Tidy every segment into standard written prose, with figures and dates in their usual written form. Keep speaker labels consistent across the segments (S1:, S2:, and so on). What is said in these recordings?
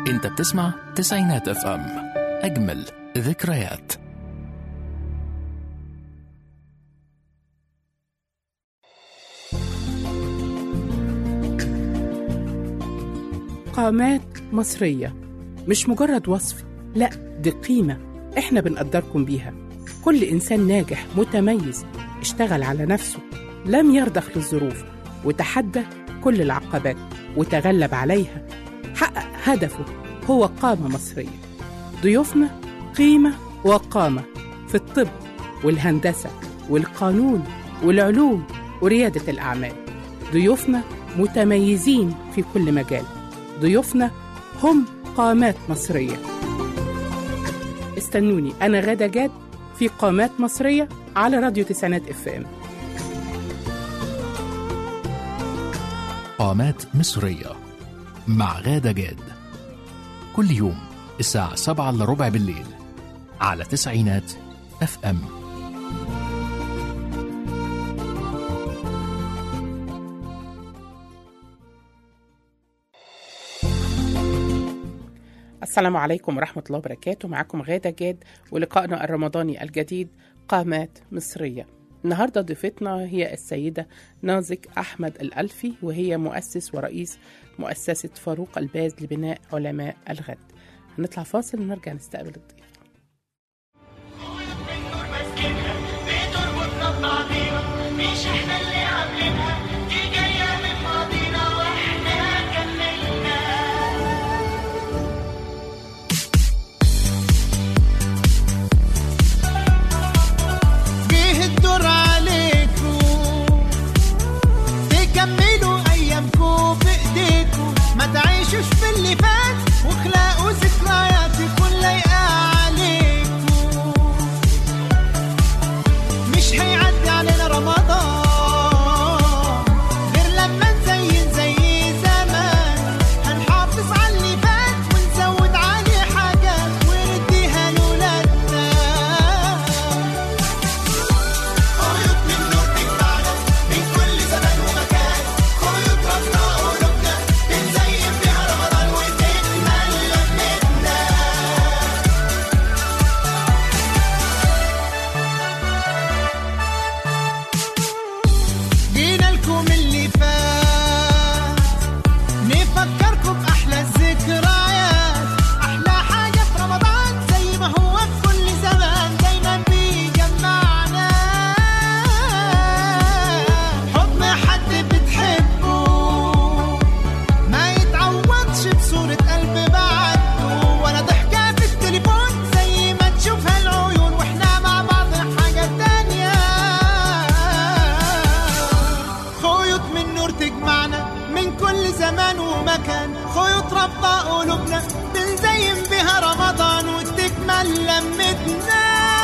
S1: انت بتسمع تسعينات اف ام، اجمل ذكريات.
S2: قامات مصرية مش مجرد وصف، لا دي قيمة احنا بنقدركم بيها. كل إنسان ناجح متميز اشتغل على نفسه، لم يرضخ للظروف وتحدى كل العقبات وتغلب عليها، حقق هدفه، هو قامة مصرية. ضيوفنا قيمة وقامة في الطب والهندسة والقانون والعلوم وريادة الأعمال. ضيوفنا متميزين في كل مجال. ضيوفنا هم قامات مصرية. استنوني أنا غادة جاد في قامات مصرية على راديو تسعينات اف ام.
S1: قامات مصرية مع غادة جاد، كل يوم الساعة 7:15 بالليل على تسعينات اف ام.
S2: السلام عليكم ورحمة الله وبركاته. معكم غادة جاد ولقائنا الرمضاني الجديد قامات مصرية. النهاردة ضيفتنا هي السيدة نازك أحمد الألفي، وهي مؤسس ورئيس مؤسسة فاروق الباز لبناء علماء الغد. هنطلع فاصل ونرجع نستقبل الضيف.
S3: في اللي فات واخلاقوا ذكرياتي كل يقع عليكم. مش هيعدي علينا رمضان غير لما نزين زي زمان. هنحافظ على اللي فات ونزود عليه حاجات ونديها لولادنا. خيوط من نور تجمعنا من كل زمان ومكان، خيوط ربنا قلوبنا بنزين بيها رمضان وتكمل لمتنا. جينا لكم اللي فات نفكركم بأحلى الذكريات. أحلى حاجة في رمضان زي ما هو في كل زمان دايما بيجمعنا. حضن حد بتحبه ما يتعوضش بصورة قلب بعده، ولا ضحكة في التليفون زي ما تشوفها العيون واحنا مع بعض حاجة تانية. خيوط من نور تجمعنا من كل زمان ومكان، خيوط رابطة قلوبنا بنزين بها رمضان وتكمل لمتنا.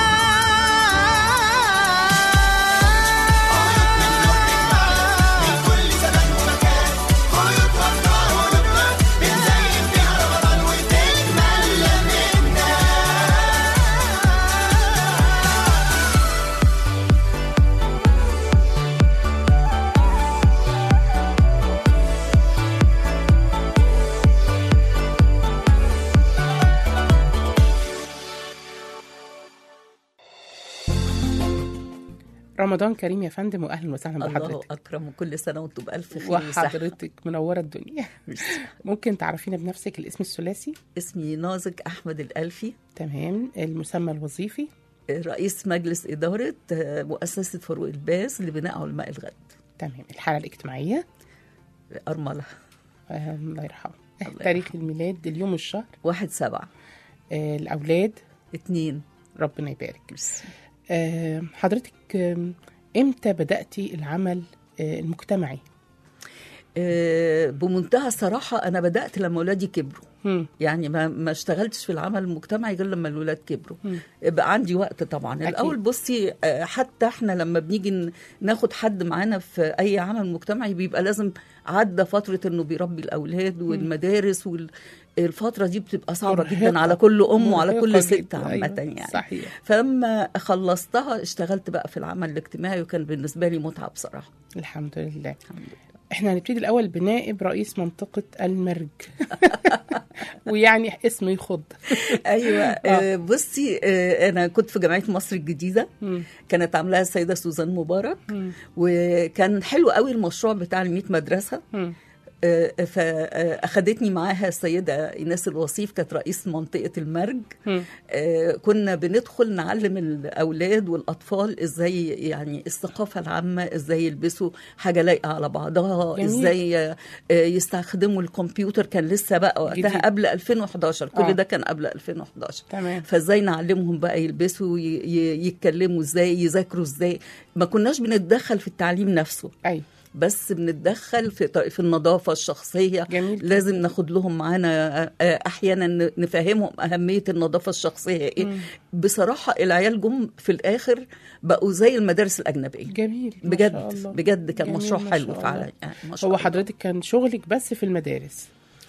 S2: رمضان كريم يا فندم، واهلا وسهلا
S4: الله
S2: بحضرتك.
S4: أكرم، وكل سنة وانتم بألف خير وصحة.
S2: وحضرتك منوره الدنيا. ممكن تعرفينا بنفسك الاسم الثلاثي؟
S4: اسمي نازك أحمد الألفي،
S2: تمام. المسمى الوظيفي؟
S4: رئيس مجلس إدارة مؤسسة فاروق الباز لبناء علماء الغد.
S2: تمام. الحالة الاجتماعية؟
S4: أرملة.
S2: الله يرحمه. تاريخ الميلاد، اليوم والشهر؟
S4: 1/7.
S2: الأولاد؟
S4: 2.
S2: ربنا يبارك. حضرتك امتى بدأتي العمل المجتمعي؟
S4: بمنتهى الصراحة أنا بدأت لما أولادي كبروا. يعني ما اشتغلتش في العمل المجتمعي غير لما الولاد كبروا. بقى عندي وقت طبعا. أكيد. الأول بصي، حتى احنا لما بنيجي ناخد حد معانا في أي عمل مجتمعي بيبقى لازم عدى فترة إنه بيربي الأولاد والمدارس الفترة دي بتبقى صعبة جدا على كل أم وعلى كل ست عامة.
S2: أيوة.
S4: يعني
S2: صحيح.
S4: فلما خلصتها اشتغلت بقى في العمل الاجتماعي، وكان بالنسبة لي متعة بصراحة.
S2: الحمد لله.
S4: الحمد لله.
S2: احنا هنبتدي الاول بنائب رئيس منطقة المرج. ويعني اسمه يخض.
S4: ايوه. بصي، انا كنت في جامعة مصر الجديدة، كانت عاملاها السيدة سوزان مبارك، وكان حلو قوي المشروع بتاع 100 مدرسة. فأخدتني معاها السيدة إيناس الوصيف، كانت رئيس منطقة المرج. كنا بندخل نعلم الأولاد والأطفال إزاي يعني الثقافة العامة، إزاي يلبسوا حاجة لايقة على بعضها، جميل. إزاي يستخدموا الكمبيوتر، كان لسه بقى وقتها جديد. قبل 2011 كل ده كان قبل 2011. تمام. فإزاي نعلمهم بقى يلبسوا، يتكلموا إزاي، يذاكروا إزاي. ما كناش بنتدخل في التعليم نفسه، أي بس بنتدخل في النظافة الشخصية. جميل. لازم ناخد لهم معانا أحيانا نفهمهم أهمية النظافة الشخصية إيه. بصراحة العيال جم في الآخر بقوا زي المدارس الأجنبية. جميل. بجد بجد كان مشروع حلو فعلا يعني.
S2: هو حضرتك كان شغلك بس في المدارس؟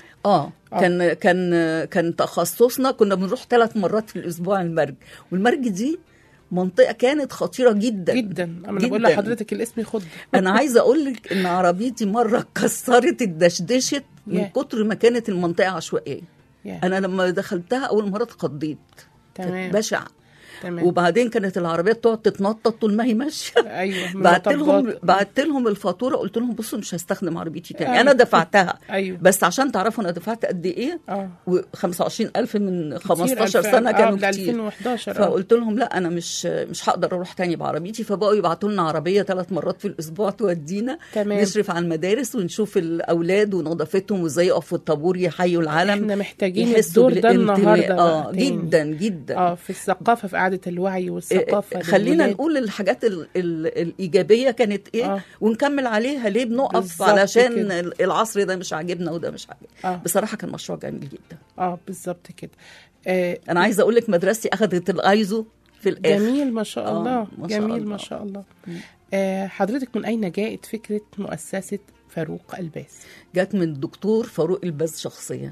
S4: كان تخصصنا، كنا بنروح 3 مرات في الأسبوع المرج، والمرج دي منطقة كانت خطيرة جدا
S2: جدا. أنا بقول لحضرتك الاسم يخض.
S4: أنا عايزة أقول لك إن عربيتي مرة كسرت الدشدشت من كتر ما كانت المنطقة عشوائية. أنا لما دخلتها أول مرة اتخضيت، كانت بشع. تمام. وبعدين كانت العربيات تقعد تتنطط طول ما هي ماشيه. ايوه. بعت لهم الفاتوره، قلت لهم بصوا مش هستخدم عربيتي تاني. أيوة. انا دفعتها. أيوة. بس عشان تعرفوا انا دفعت قد ايه. 25,000 من 15 سنه كانوا كتير. 2011. فقلت لهم لا انا مش هقدر اروح تاني بعربيتي. فبقوا يبعتوا لنا عربيه 3 مرات في الاسبوع تودينا. تمام. نشرف على المدارس ونشوف الاولاد ونظافتهم وازاي يقفوا في الطابور يحيوا العالم.
S2: احنا محتاجين الدور ده النهارده.
S4: جدا جدا.
S2: في الثقافه، في قعدة الوعي والثقافة.
S4: خلينا نقول الحاجات الإيجابية كانت إيه. ونكمل عليها. ليه بنقف علشان كده. العصر ده مش عاجبنا وده مش عاجبنا. بصراحة كان مشروع جميل جدا.
S2: بالظبط كده.
S4: أنا عايزة أقول لك مدرستي أخذت الأيزو في الآخر.
S2: جميل ما شاء الله. جميل ما شاء الله. حضرتك من أين جاءت فكرة مؤسسة فاروق الباز؟
S4: جات من الدكتور فاروق الباز شخصيا.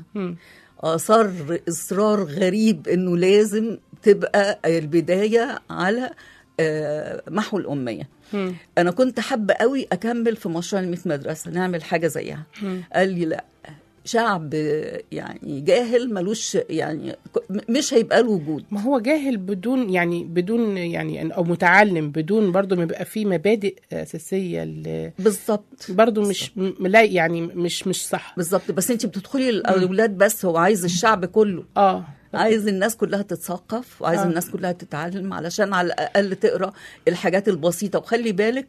S4: إصرار غريب إنه لازم تبقى البداية على محو الأمية. أنا كنت حابة قوي أكمل في مشروع 100 مدرسة، نعمل حاجة زيها. قال لي لا، شعب يعني جاهل ملوش يعني مش هيبقى له وجود.
S2: ما هو جاهل بدون يعني او متعلم بدون برضو ما يبقى فيه مبادئ اساسيه.
S4: بالظبط.
S2: برضو مش لا يعني مش صح.
S4: بالظبط. بس انت بتدخلي الاولاد، بس هو عايز الشعب كله. عايز الناس كلها تتثقف، وعايز الناس كلها تتعلم، علشان على الأقل تقرأ الحاجات البسيطة. وخلي بالك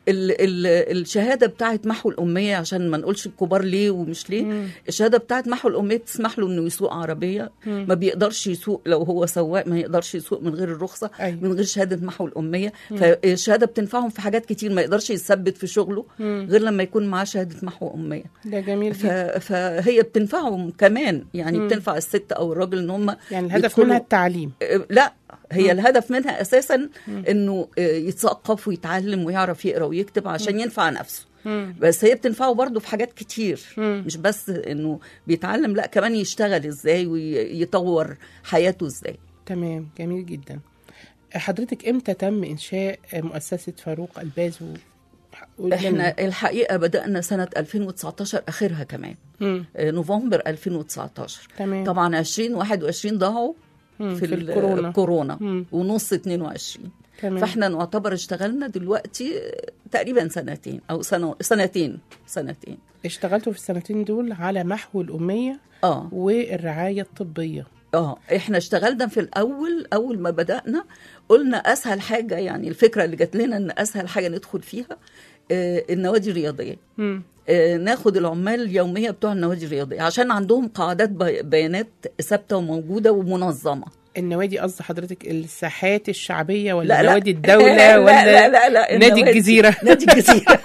S4: الشهادة بتاعت محو الأمية، عشان ما نقولش الكبار ليه ومش ليه. الشهادة بتاعت محو الأمية بتسمح له إنه يسوق عربية. ما بيقدرش يسوق لو هو سواق، ما يقدرش يسوق من غير الرخصة. من غير شهادة محو الأمية. فالشهادة بتنفعهم في حاجات كتير. ما يقدرش يثبت في شغله غير لما يكون معاه شهادة محو أمية.
S2: ده جميل.
S4: فهي بتنفعهم كمان يعني. بتنفع الست أو الراجل إن هم
S2: يعني الهدف منها التعليم.
S4: لا، هي الهدف منها أساسا إنه يتثقف ويتعلم ويعرف يقرأ ويكتب عشان ينفع نفسه. بس هي بتنفعه برضو في حاجات كتير. مش بس إنه بيتعلم، لا كمان يشتغل إزاي ويطور حياته إزاي.
S2: تمام. جميل جدا. حضرتك إمتى تم إنشاء مؤسسة فاروق الباز؟
S4: احنا الحقيقة بدأنا سنة 2019 آخرها كمان. نوفمبر 2019. تمام. طبعا 2021 ضاعوا في الكورونا ونص 22. تمام. فاحنا نعتبر اشتغلنا دلوقتي تقريبا سنتين أو سنتين.
S2: اشتغلتوا في السنتين دول على محو الأمية والرعاية الطبية.
S4: احنا اشتغلنا في أول ما بدأنا قلنا أسهل حاجة، يعني الفكرة اللي جات لنا إن أسهل حاجة ندخل فيها النوادي الرياضية. ناخد العمال اليومية بتوع النوادي الرياضية، عشان عندهم قاعدات بيانات ثابتة وموجودة ومنظمة.
S2: النوادي قصد حضرتك الساحات الشعبية ولا نوادي الدولة ولا
S4: لا
S2: نادي الجزيرة؟
S4: نادي الجزيرة.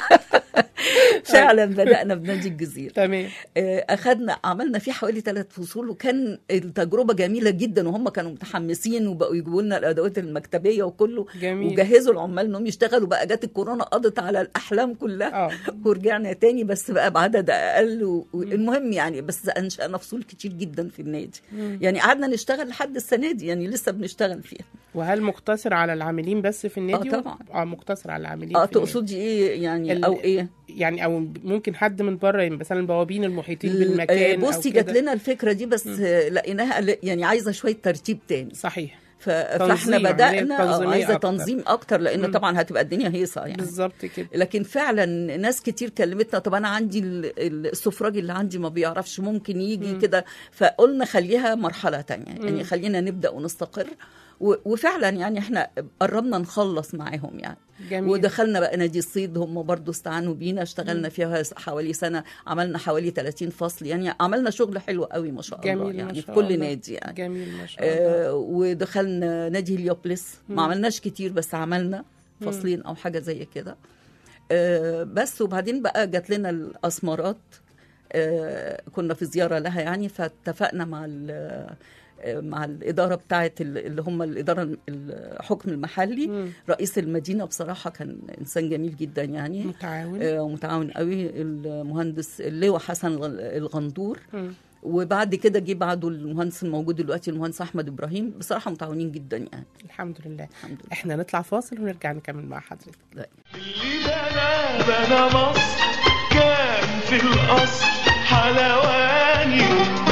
S4: فعلا بدأنا بنادي الجزيرة.
S2: تمام.
S4: عملنا فيه حوالي 3 فصول، وكان التجربة جميلة جدا، وهم كانوا متحمسين وبقوا يجيبوا لنا الأدوات المكتبية وكله. جميل. وجهزوا العمال انهم يشتغلوا. بقى جت الكورونا قضت على الأحلام كلها. ورجعنا تاني بس بقى بعدد أقل. المهم يعني بس أنشأنا فصول كتير جدا في النادي. يعني قعدنا نشتغل لحد السنة دي، يعني لسه بنشتغل فيها.
S2: وهل مقتصر على العاملين بس في النادي؟
S4: طبعا.
S2: مقتصر على العاملين.
S4: تقصدي ايه يعني او ايه
S2: يعني؟ او ممكن حد من بره مثلا البوابين المحيطين بالمكان.
S4: بصي جات لنا الفكره دي بس لقيناها يعني عايزه شويه ترتيب تاني.
S2: صحيح.
S4: فاحنا بدأنا عايزة تنظيم أكتر لأن طبعا هتبقى الدنيا هيصة يعني.
S2: بالظبط كده.
S4: لكن فعلا ناس كتير كلمتنا طب أنا عندي السفراجي اللي عندي ما بيعرفش ممكن يجي كده، فقلنا خليها مرحلة تانية يعني خلينا نبدأ ونستقر. وفعلا يعني احنا قربنا نخلص معاهم يعني.
S2: جميل.
S4: ودخلنا بقى نادي الصيد، هم برضو استعانوا بينا، اشتغلنا فيها حوالي سنة، عملنا حوالي 30 فصل يعني، عملنا شغل حلو قوي ما شاء الله يعني في كل نادي يعني.
S2: جميل ما شاء الله.
S4: ودخلنا نادي هليوبلس، ما عملناش كتير بس عملنا فصلين او حاجة زي كده بس. وبعدين بقى جات لنا الأسمرات، كنا في زيارة لها يعني، فاتفقنا مع الإدارة بتاعة اللي هم الإدارة الحكم المحلي. رئيس المدينة بصراحة كان إنسان جميل جدا يعني، متعاون قوي، المهندس اللواء حسن الغندور. وبعد كده جه بعده المهندس الموجود دلوقتي المهندس أحمد إبراهيم، بصراحة متعاونين جدا يعني.
S2: الحمد لله. احنا نطلع فاصل ونرجع نكمل مع حضرتك.
S5: اللي بنا مصر كان في الأصل حلواني،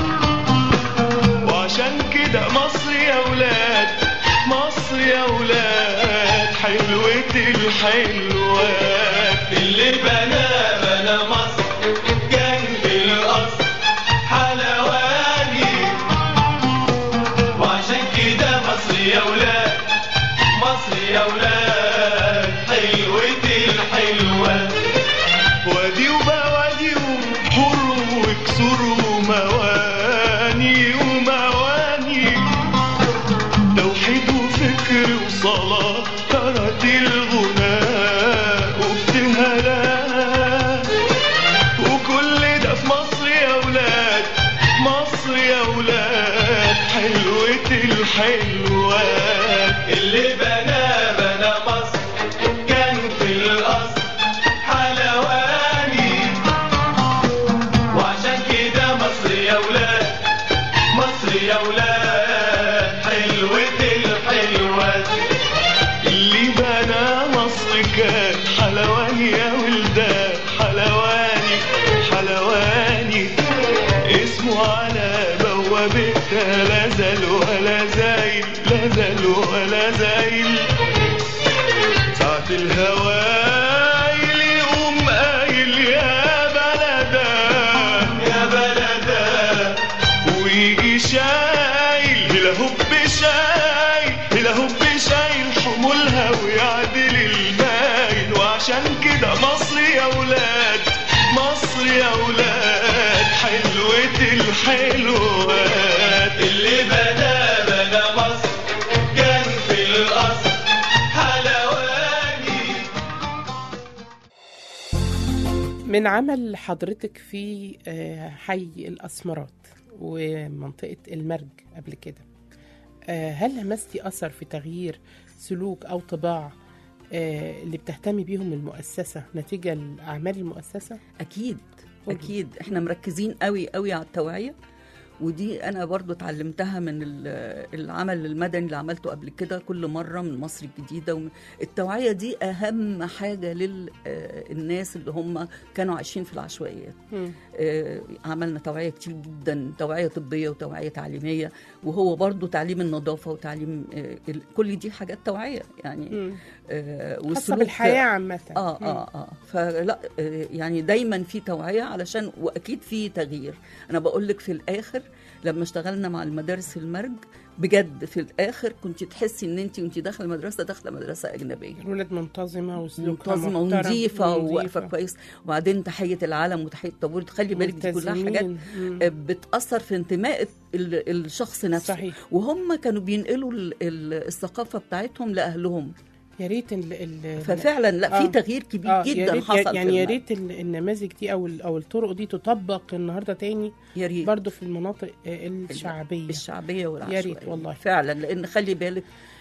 S5: وعشان كده مصر يا ولاد، مصر يا ولاد حلوة الحلوات. اللي بنا مصر كان في الأصل حلواني، وعشان كده مصر يا ولاد، مصر يا ولاد حلوة الحلوات. وادي وبوادي وبحور وكسور ومواني ومواني، توحيد وفكر وصلاة طرت الغناء وابتهالات، وكل ده في مصر يا ولاد، مصر يا ولاد حلوة الحلوات. اللي بنا مصر كان في الأصل حلواني، وعشان كده مصر يا ولاد، مصر يا ولاد حلوة الحلوات. اللي بنا مصر كان حلواني يا ولدان، حلواني حلواني، اسمه على بوابتها لا زال ولا زايل، لا زال ولا زايل. ساعة الهوايل يقوم قايل يا بلدا، يا بلدا، ويجي شايل هلا هب شايل، هلا هب شايل حمولها ويعدل المايل. وعشان كده مصر يا ولاد، مصر يا ولاد حلوة الحلوات. اللي بنا مصر كان في الأصل حلواني.
S2: من عمل حضرتك في حي الأسمرات ومنطقة المرج قبل كده، هل لمستي أثر في تغيير سلوك أو طباع اللي بتهتمي بيهم المؤسسة نتيجة لأعمال المؤسسة؟
S4: أكيد أكيد، إحنا مركزين قوي قوي على التوعية، ودي أنا برضو اتعلمتها من العمل المدني اللي عملته قبل كده كل مرة من مصر الجديدة. التوعية دي أهم حاجة للناس اللي هم كانوا عايشين في العشوائيات. عملنا توعية كتير جدا، توعية طبية وتوعية تعليمية، وهو برضو تعليم النظافة وتعليم كل دي حاجات توعية يعني
S2: خاصة بالحياة عامة.
S4: فلا يعني دايما في توعية علشان، وأكيد في تغيير. أنا بقولك في الآخر لما اشتغلنا مع المدارس المرج بجد في الآخر كنت تحسي ان انت وانت داخله المدرسه داخله مدرسه اجنبيه.
S2: الولاد منتظمه وسلوكها
S4: منتظمه ونظيفه وواقفه كويس، وبعدين تحيه العلم وتحيه الطابور، تخلي بالك دي كلها حاجات بتاثر في انتماء الشخص نفسه. صحيح. وهم كانوا بينقلوا الثقافه بتاعتهم لاهلهم.
S2: يا ريت
S4: ففعلا لا في تغيير كبير جدا حصل
S2: يعني يا ريت النماذج دي او الطرق دي تطبق النهارده تاني برضو في المناطق الشعبيه
S4: والعشوائيه.
S2: يا ريت والله
S4: فعلا، لان خلي بالك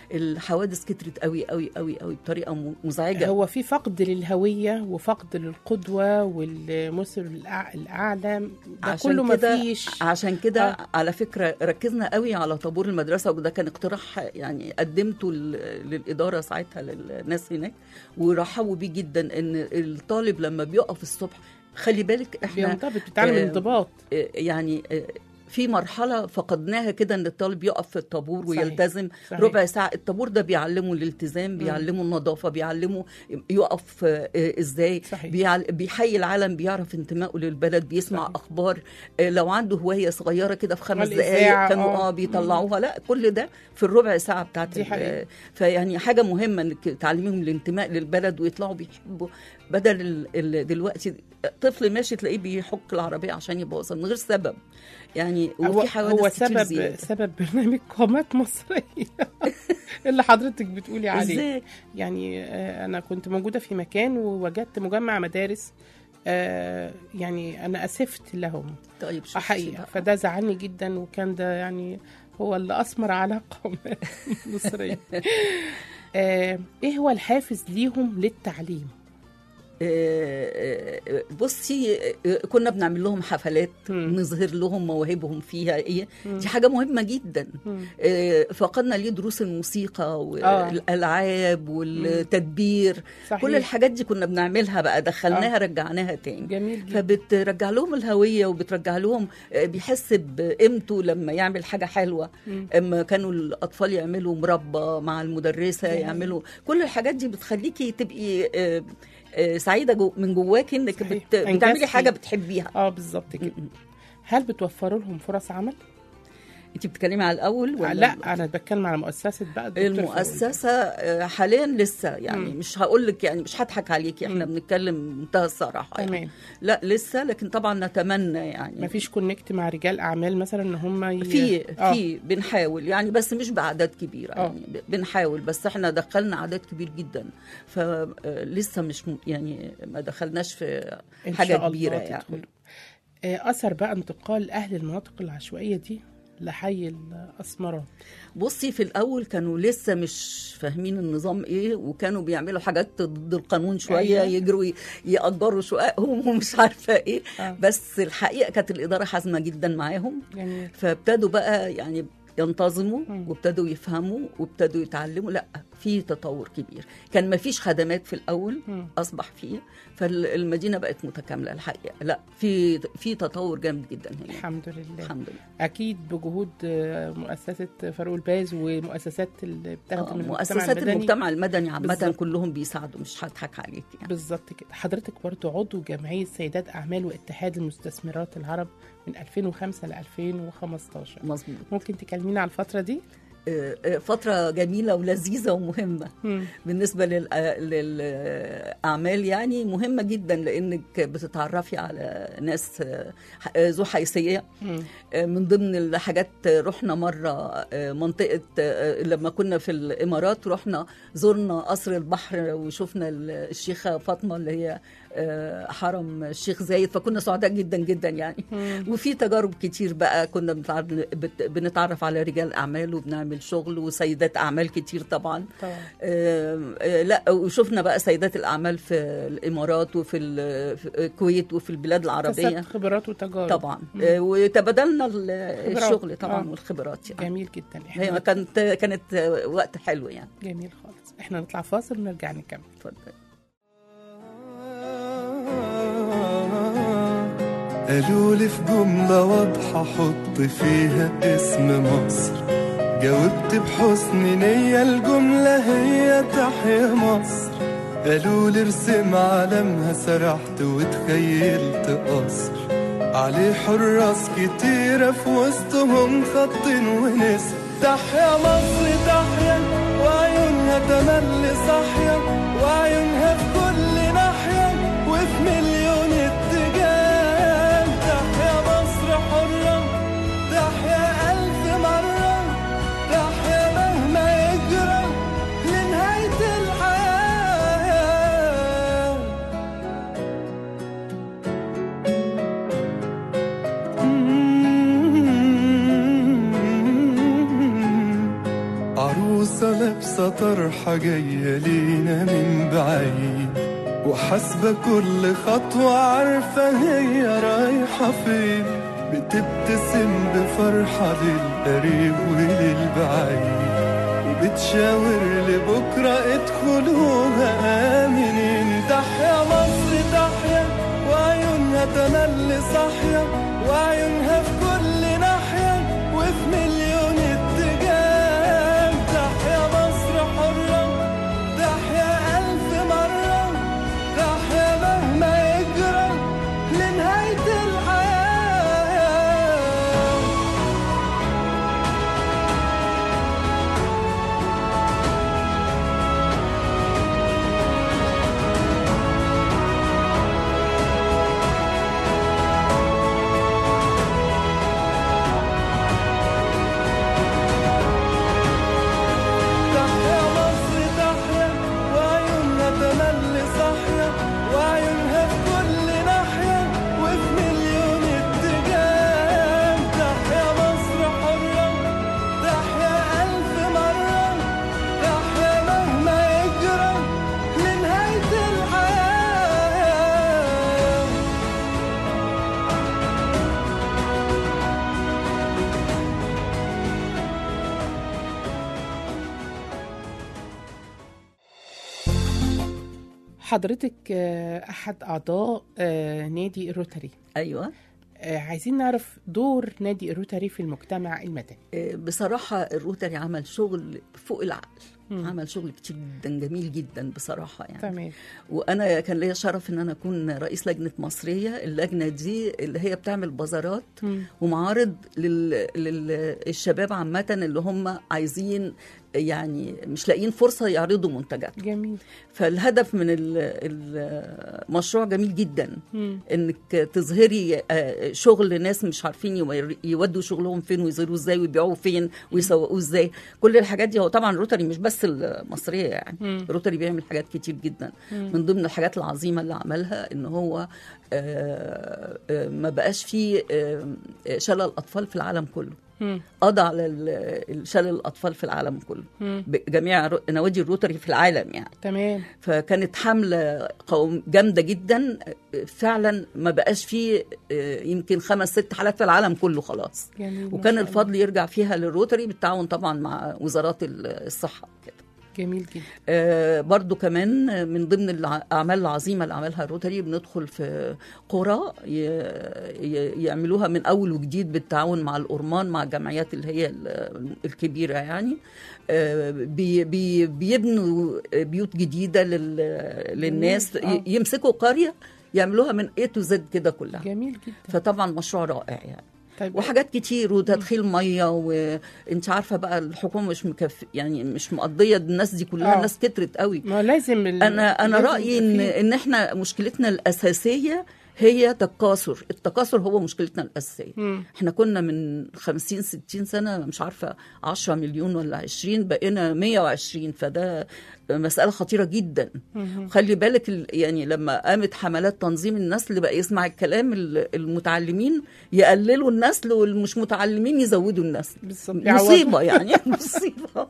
S4: الحوادث كترت قوي قوي قوي قوي بطريقه مزعجه.
S2: هو في فقد للهويه وفقد للقدوه والمثل الاعلى، ده كله ما فيش.
S4: عشان كده على فكره ركزنا قوي على طابور المدرسه، وده كان اقتراح يعني قدمته للاداره ساعتها للناس هناك، ورحبوا بيه جدا ان الطالب لما بيقف الصبح، خلي بالك احنا
S2: بتتعلم انضباط.
S4: يعني في مرحلة فقدناها كده ان الطالب يقف في الطابور ويلتزم.
S2: صحيح.
S4: ربع ساعة. الطابور ده بيعلمه الالتزام، بيعلمه النظافة، بيعلمه يقف ازاي، بيحيي العالم، بيعرف انتمائه للبلد، بيسمع صحيح. اخبار. لو عنده هواية صغيرة كده في 5 دقائق كانوا بيطلعوها. لا كل ده في الربع ساعة بتاعت فيعني حاجة مهمة انك تعلميهم الانتماء للبلد ويطلعوا بيحبوا، بدل دلوقتي طفل ماشي تلاقيه بيحك العربية عشان يبوظها من غير سبب. يعني وفي حوادث كتير زيادة.
S2: سبب برنامج قامات مصرية اللي حضرتك بتقولي عليه.
S4: إزاي؟
S2: يعني أنا كنت موجودة في مكان ووجدت مجمع مدارس، يعني أنا أسفت لهم.
S4: طيب
S2: حقيقة فده زعلني جدا، وكان ده يعني هو اللي أثمر على قامات مصرية. إيه هو الحافز ليهم للتعليم؟
S4: بصي كنا بنعمل لهم حفلات نظهر لهم مواهبهم فيها ايه. دي حاجة مهمة جدا. فقدنا ليه دروس الموسيقى والألعاب والتدبير.
S2: صحيح.
S4: كل الحاجات دي كنا بنعملها بقى، دخلناها رجعناها تاني.
S2: جميل جدا.
S4: فبترجع لهم الهوية وبترجع لهم بيحس بقيمته لما يعمل حاجة حلوة. اما كانوا الأطفال يعملوا مربى مع المدرسة، يعملوا كل الحاجات دي بتخليكي تبقي سعيدة من جواكي انك بتعملي حاجة بتحبيها.
S2: بالظبط كده. هل بتوفروا لهم فرص عمل؟
S4: انت بتتكلمي على الاول ولا
S2: لا انا بتكلم على مؤسسة بقى.
S4: المؤسسة حاليا لسه يعني مش هقول لك، يعني مش هضحك عليكي، احنا بنتكلم منتهى الصراحة يعني. لا لسه، لكن طبعا نتمنى يعني.
S2: ما فيش كونكت مع رجال اعمال مثلا ان هم
S4: في بنحاول يعني، بس مش باعداد كبيرة يعني. بنحاول، بس احنا دخلنا عدد كبير جدا، فلسه مش يعني ما دخلناش في حاجة كبيرة يعني.
S2: اثر بقى انتقال اهل المناطق العشوائية دي لحي الأسمرات.
S4: بصي في الأول كانوا لسه مش فاهمين النظام إيه، وكانوا بيعملوا حاجات ضد القانون شوية. يجروا يأجروا شققهم ومش عارفة إيه. بس الحقيقة كانت الإدارة حازمة جدا معاهم. فابتدوا بقى يعني ينتظموا وابتدوا يفهموا وابتدوا يتعلموا. لا في تطور كبير. كان ما فيش خدمات في الأول، أصبح فيه، فالمدينة بقت متكاملة الحقيقة. لا في تطور جامد جدا هنا.
S2: الحمد لله.
S4: الحمد لله.
S2: أكيد بجهود مؤسسة فاروق الباز ومؤسسات اللي بتخدم
S4: مؤسسات المجتمع المدني عامة كلهم بيساعدوا، مش هضحك عليك يعني.
S2: بالظبط كده. حضرتك برضو عضو جمعية سيدات أعمال واتحاد المستثمرات العرب من 2005 ل 2015.
S4: مظبوط.
S2: ممكن تكلمينا على الفترة دي؟
S4: فترة جميلة ولذيذة ومهمة. بالنسبة للأعمال يعني مهمة جدا، لأنك بتتعرفي على ناس ذو حيثية. من ضمن الحاجات رحنا مرة منطقة لما كنا في الإمارات، رحنا زرنا قصر البحر وشفنا الشيخة فاطمة اللي هي حرم الشيخ زايد، فكنا سعداء جدا جدا يعني. وفي تجارب كتير بقى، كنا بنتعرف على رجال أعمال وبنعمل شغل، وسيدات أعمال كتير طبعا. لا وشفنا بقى سيدات الأعمال في الإمارات وفي الكويت وفي البلاد العربية.
S2: خبرات وتجارب
S4: طبعا. وتبادلنا الشغل طبعا والخبرات يعني.
S2: جميل جدا.
S4: هي كانت وقت حلو يعني.
S2: جميل خالص. احنا نطلع فاصل ونرجع نكمل.
S4: اتفضل.
S5: قالوا لي في جملة واضحة حط فيها اسم مصر، جاوبت بحسن نية الجملة هي تحيا مصر. قالوا لي ارسم علمها، سرحت وتخيلت قصر عليه حراس كتيرة في وسطهم خط ونسر. تحيا مصر تحيا، وعيونها تملي صاحية، وعيونها في كل ناحية وفي مليون اتجاه. تحيا مصر حرة، تحيا ألف مرة، تحيا مهما يجرى لنهاية الحياة. عروسة
S6: لسه طرحة جاية لينا من بعيد، وحاسبة كل خطوة عارفة هي رايحة فين، بتبتسم بفرحة للقريب وللبعيد، وبتشاور لبكرة ادخلوها آمنين. تحيا مصر تحيا، وعيونها تملي صاحية، وعيونها في كل ناحية وفي مليون اتجاه. تحيا مصر حرة، تحيا ألف مرة، تحيا مهما يجرى لنهاية الحياة.
S2: حضرتك أحد أعضاء نادي الروتري.
S4: أيوة.
S2: عايزين نعرف دور نادي الروتري في المجتمع المدني.
S4: بصراحة الروتري عمل شغل فوق العقل. عمل شغل كتير جدا جميل جدا بصراحة يعني.
S2: تمام.
S4: وأنا كان ليا شرف إن أنا أكون رئيس لجنة مصرية. اللجنة دي اللي هي بتعمل بازارات ومعارض للشباب عامة اللي هم عايزين يعني مش لاقيين فرصة يعرضوا منتجات.
S2: جميل.
S4: فالهدف من المشروع جميل جدا انك تظهري شغل ناس مش عارفين يودوا شغلهم فين ويظهروه ازاي ويبيعوه فين ويسوقوه ازاي. كل الحاجات دي هو طبعا روتري مش بس المصرية يعني. روتري بيعمل حاجات كتير جدا. من ضمن الحاجات العظيمة اللي عملها ان هو ما بقاش فيه شلل أطفال في العالم كله. قضى على شلل الأطفال في العالم كله بجميع نوادي الروتري في العالم يعني.
S2: تمام.
S4: فكانت حملة جامدة جدا فعلا. ما بقاش فيه يمكن 5-6 حالات في العالم كله خلاص.
S2: جميل.
S4: وكان الفضل يرجع فيها للروتري بالتعاون طبعا مع وزارات الصحة كده.
S2: جميل جدا.
S4: برضو كمان من ضمن الأعمال العظيمة اللي عملها الروتري بندخل في قرى يعملوها من أول وجديد بالتعاون مع الأورمان مع الجمعيات اللي هي الكبيرة يعني. بيبنوا بيوت جديدة للناس. يمسكوا قرية يعملوها من A to Z كده كلها.
S2: جميل جدا.
S4: فطبعا مشروع رائع يعني.
S2: طيب.
S4: وحاجات كتير وتدخيل ميه. وانت عارفه بقى الحكومه مش يعني مش مقضيه الناس دي كلها. الناس كترت قوي.
S2: ما لازم
S4: انا رايي ان احنا مشكلتنا الاساسيه هي التكاثر هو مشكلتنا الأساسية. احنا كنا من 50-60 سنة مش عارفة 10 مليون ولا 20 بقينا 120. فده مسألة خطيرة جدا. خلي بالك يعني لما قامت حملات تنظيم النسل بقى يسمع الكلام المتعلمين يقللوا النسل والمش متعلمين يزودوا النسل. مصيبة يعني مصيبة.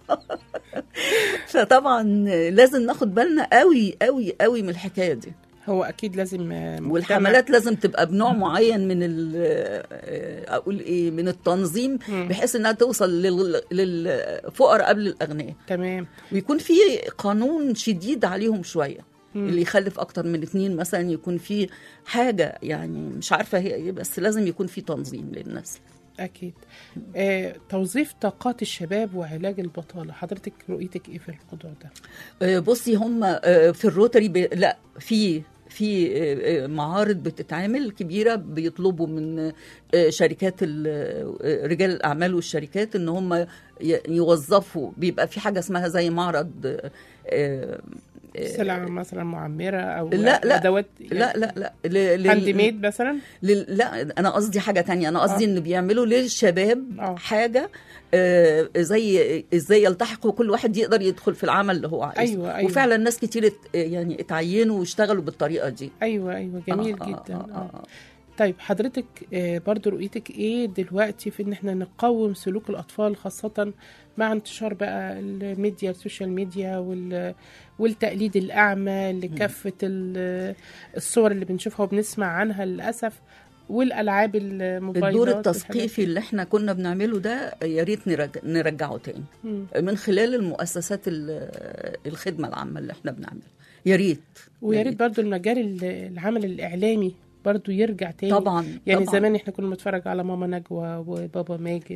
S4: فطبعا لازم ناخد بالنا قوي قوي قوي من الحكاية دي.
S2: هو أكيد لازم
S4: والحملات لازم تبقى بنوع معين من أقول إيه من التنظيم بحيث إنها توصل للفقراء قبل الأغنياء.
S2: تمام.
S4: ويكون في قانون شديد عليهم شوية. اللي يخلف أكتر من 2 مثلا يكون في حاجة يعني مش عارفة هي إيه بس لازم يكون في تنظيم للنسل.
S2: أكيد. توظيف طاقات الشباب وعلاج البطالة، حضرتك رؤيتك إيه في الموضوع ده؟
S4: بصي هم في الروتري لا في معارض بتتعمل كبيرة بيطلبوا من شركات رجال الأعمال والشركات إن هم يوظفوا. بيبقى في حاجة اسمها زي معرض
S2: سلع مثلا معمرة أو
S4: لا
S2: أدوات
S4: لا
S2: هاند ميد مثلا.
S4: لا أنا قصدي حاجة تانية. أنا قصدي إن بيعملوا للشباب حاجة زي ازاي يلتحقوا كل واحد يقدر يدخل في العمل اللي هو عايزه. أيوة. وفعلا ناس كتير يعني اتعينوا واشتغلوا بالطريقة دي.
S2: أيوة جميل جدا. طيب حضرتك برضو رؤيتك ايه دلوقتي في ان احنا نقوم سلوك الاطفال، خاصة مع انتشار بقى الميديا، السوشيال ميديا والتقليد الاعمى لكافة الصور اللي بنشوفها وبنسمع عنها للاسف، والالعاب الموبايلات.
S4: الدور التثقيفي اللي احنا كنا بنعمله ده يا ريت نرجعه تاني من خلال المؤسسات الخدمة العامة اللي احنا بنعملها، يا ريت.
S2: ويا ريت برضو المجال العمل الاعلامي برضو يرجع تاني.
S4: طبعا
S2: يعني
S4: طبعا.
S2: زمان احنا كنا بنتفرج على ماما نجوى وبابا ماجد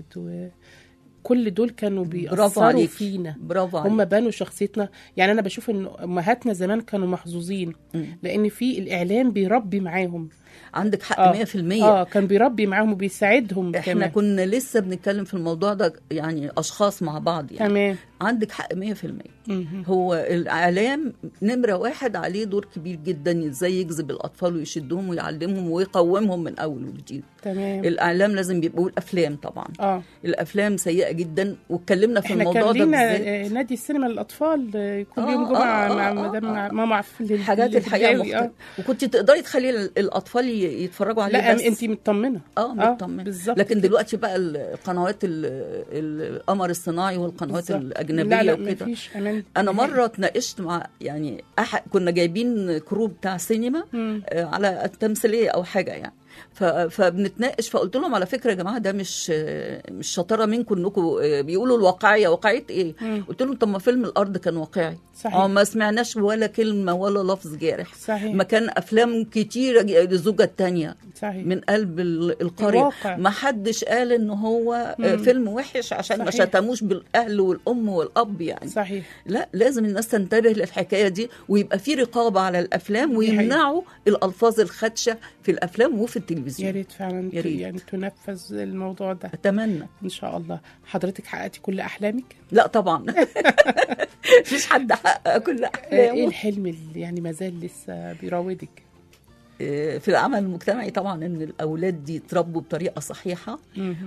S2: كل دول كانوا بيأثروا فينا.
S4: برافو عليك.
S2: هم بنوا شخصيتنا. يعني أنا بشوف إن أمهاتنا زمان كانوا محظوظين لأن في الإعلام بيربي معاهم.
S4: عندك حق 100%.
S2: كان بيربي معاهم وبيساعدهم.
S4: احنا
S2: كمان
S4: كنا لسه بنتكلم في الموضوع ده، يعني أشخاص مع بعض يعني.
S2: تمام.
S4: عندك حق 100%. هو الإعلام نمرة 1 عليه دور كبير جدا، ازاي يجذب الأطفال ويشدهم ويعلمهم ويقومهم من أول وجديد.
S2: تمام.
S4: الإعلام لازم يبقى، والأفلام طبعا. الأفلام سيئة جدا، واتكلمنا في الموضوع ده.
S2: احنا كان لينا نادي السينما للأطفال كل يوم جمعة مع مدام ماما في
S4: حاجات الحقيقة مختلفة. وكنت تقدري تخلي الأطفال يتفرجوا عليه.
S2: لا
S4: بس
S2: انت مطمنة.
S4: مطمنة
S2: بالظبط.
S4: لكن دلوقتي بقى القنوات القمر الصناعي والقنوات الأجنبية
S2: لا
S4: وكده.
S2: أنا
S4: مرة اتناقشت مع يعني كنا جايبين كروب بتاع سينما على التمثيلية أو حاجة يعني، فبنتناقش، فقلت لهم على فكرة يا جماعة ده مش شطارة منكم انكم بيقولوا الواقعية. واقعية ايه؟ قلت لهم طب ما فيلم الأرض كان واقعي.
S2: صحيح.
S4: ما سمعناش ولا كلمة ولا لفظ جارح.
S2: صحيح.
S4: ما كان أفلام كتيرة للزوجة التانية.
S2: صحيح.
S4: من قلب القرية. ما حدش قال إنه هو فيلم وحش عشان ما شتموش بالأهل والأم والأب يعني.
S2: صحيح.
S4: لا، لازم الناس تنتبه للحكاية دي، ويبقى في رقابة على الأفلام، ويمنعوا الألفاظ الخدشة في الافلام وفي التلفزيون.
S2: يا ريت فعلا يعني تنفذ الموضوع ده.
S4: اتمنى
S2: ان شاء الله. حضرتك حققتي كل احلامك؟
S4: لا طبعا. مفيش حد حقق كل احلامه.
S2: ايه الحلم اللي يعني ما زال لسه بيراودك؟
S4: في العمل المجتمعي طبعا ان الاولاد دي يتربوا بطريقه صحيحه،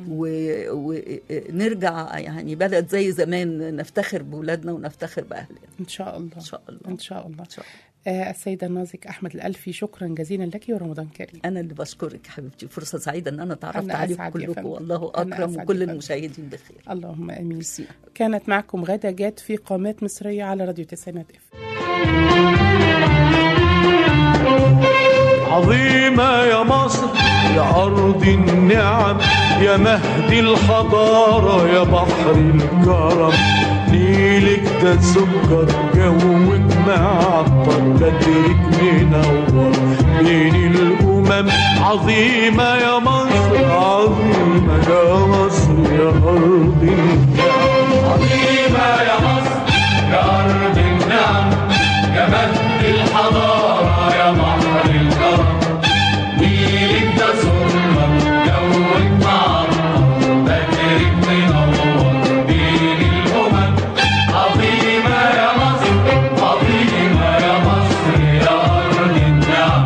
S4: ونرجع يعني بلد زي زمان، نفتخر باولادنا ونفتخر باهلنا.
S2: ان شاء الله.
S4: ان شاء الله.
S2: ان شاء الله. السيدة نازك أحمد الألفي، شكرا جزيلا لك ورمضان كريم.
S4: أنا اللي بشكرك حبيبتي، فرصة سعيدة أن أنا تعرفت عليكم كلكم، والله أكرم وكل المشاهدين بخير.
S2: اللهم أمين. كانت معكم غادة جاد في قامات مصرية على راديو 90 اف.
S5: عظيمة يا مصر يا أرض النعم، يا مهد الحضارة، يا بحر الكرم، نيلك ده سكر، جوك معطر، بدرك منور بين الأمم. عظيمة يا مصر، عظيمة يا مصر يا أرض النعم. عظيمة يا مصر يا أرض النعم، يا مهد الحضارة، يا بحر الكرم، نيلك ده سكر، جوك معطر، بدرك منور بين الأمم. عظيمة يا مصر، عظيمة يا مصر يا أرض النعم.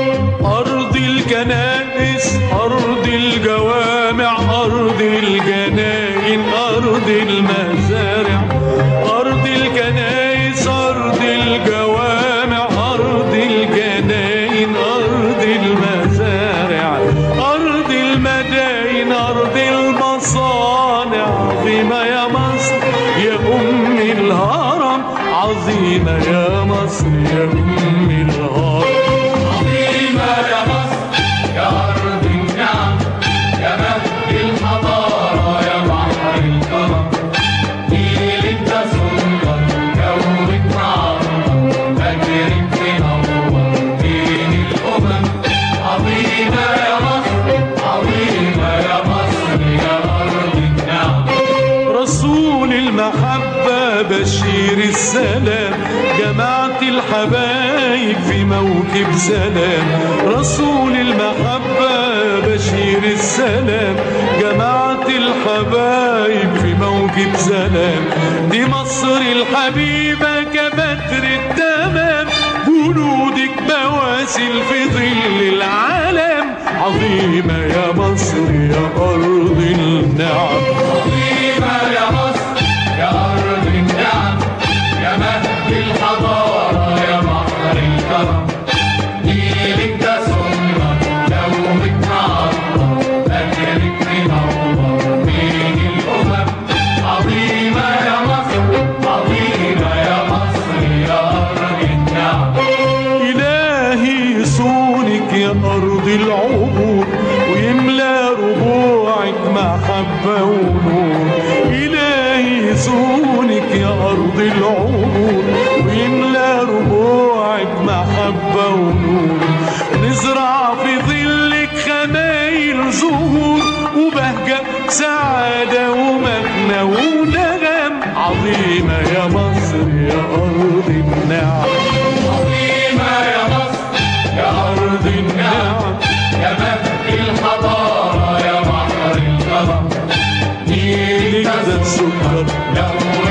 S5: أرض الكنائس، أرض الجوامع، أرض الجناين، أرض المزارع، أرض الكنائس، أرض الجوامع، أرض الجناين، أرض المزارع، أرض المداين، أرض المصانع. عظيمة يا مصر يا أم الهرم، عظيمة يا مصر يا أم الهرم. عظيمة يا مصر يا أرض النعم، يا مهد الحضارة، يا بحر الكرم، نيلك ده سكر، جوك معطر، بدرك منور بين الأمم. عظيمة يا مصر، عظيمة يا مصر يا أرض النعم. رسول المحبة بشير السلام، جماعة الحبايب في موكب سلام. رسول المحبة بشير السلام، جماعة الحبايب في موكب سلام. دي مصر الحبيبة كبدر التمام، جنودك بواسل في ظل العالم. عظيمة يا مصر يا أرض النعم. عظيمة يا مصر يا أرض النعم، يا مهد الحضارة، يا بحر الكرم، نيلك ده سكر، جوك زهور وبهجة سعادة ومغنى ونغم. عظيمة يا مصر يا أرض النعم،
S7: عظيمة يا مصر يا أرض النعم، يا مهد الحضارة يا بحر الكرم، نيلك ده السكر يا